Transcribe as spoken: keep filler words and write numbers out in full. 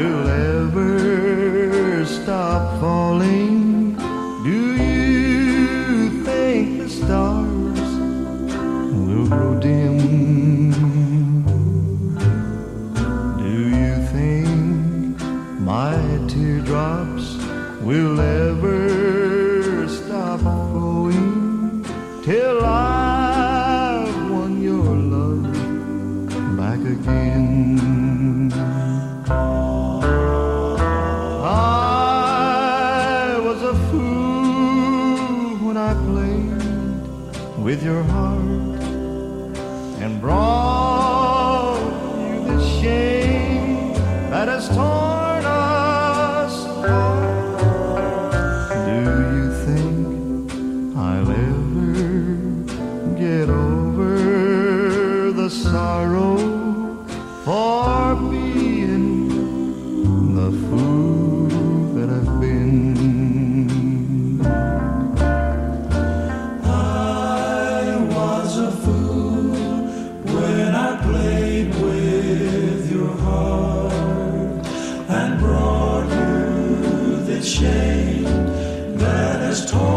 will ever stop falling? Do you think the stars will grow dim? Do you think my teardrops will ever stop flowing till I've won your love back again? I was a fool when I played with your heart and brought you this shame that has torn us apart. Do you think I'll ever get over the sorrow for being the fool that I've been? I was a fool when I played with your heart and brought you this shame that has torn